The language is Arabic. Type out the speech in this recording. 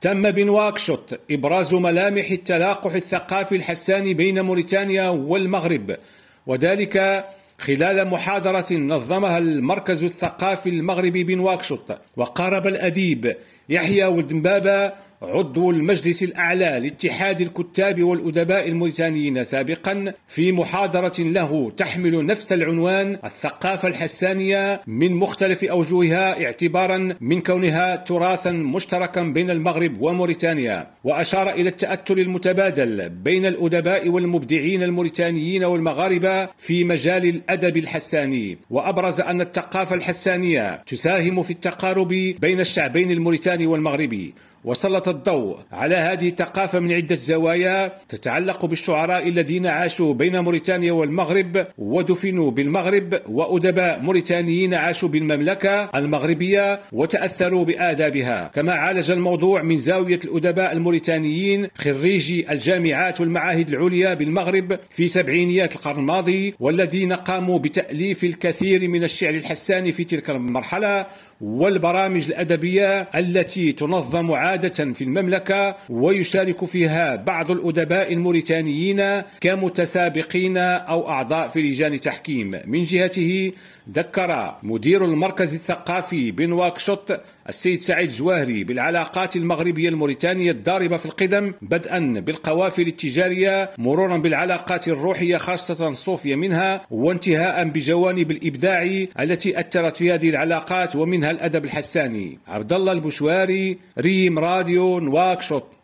تم بنواكشوط إبراز ملامح التلاقح الثقافي الحساني بين موريتانيا والمغرب، وذلك خلال محاضرة نظمها المركز الثقافي المغربي بنواكشوط. وقارب الأديب يحيى ولد مبابة عضو المجلس الأعلى لاتحاد الكتاب والأدباء الموريتانيين سابقا في محاضرة له تحمل نفس العنوان الثقافة الحسانية من مختلف أوجهها اعتبارا من كونها تراثا مشتركا بين المغرب وموريتانيا، وأشار إلى التأثر المتبادل بين الأدباء والمبدعين الموريتانيين والمغاربة في مجال الأدب الحساني، وأبرز أن الثقافة الحسانية تساهم في التقارب بين الشعبين الموريتاني والمغربي، وسلط الضوء على هذه الثقافة من عدة زوايا تتعلق بالشعراء الذين عاشوا بين موريتانيا والمغرب ودفنوا بالمغرب، وأدباء موريتانيين عاشوا بالمملكة المغربية وتأثروا بآدابها. كما عالج الموضوع من زاوية الأدباء الموريتانيين خريجي الجامعات والمعاهد العليا بالمغرب في سبعينيات القرن الماضي، والذين قاموا بتأليف الكثير من الشعر الحساني في تلك المرحلة والبرامج الأدبية التي تنظم عادة في المملكة، ويشارك فيها بعض الأدباء الموريتانيين كمتسابقين أو أعضاء في لجان تحكيم. من جهته ذكر مدير المركز الثقافي بنواكشوط السيد سعيد جواهري بالعلاقات المغربية الموريتانية الضاربة في القدم، بدءا بالقوافل التجارية مرورا بالعلاقات الروحية خاصة صوفيا منها، وانتهاء بجوانب الإبداع التي أثرت في هذه العلاقات ومنها الأدب الحساني. عبد الله البشواري، ريم راديو، نواكشوط.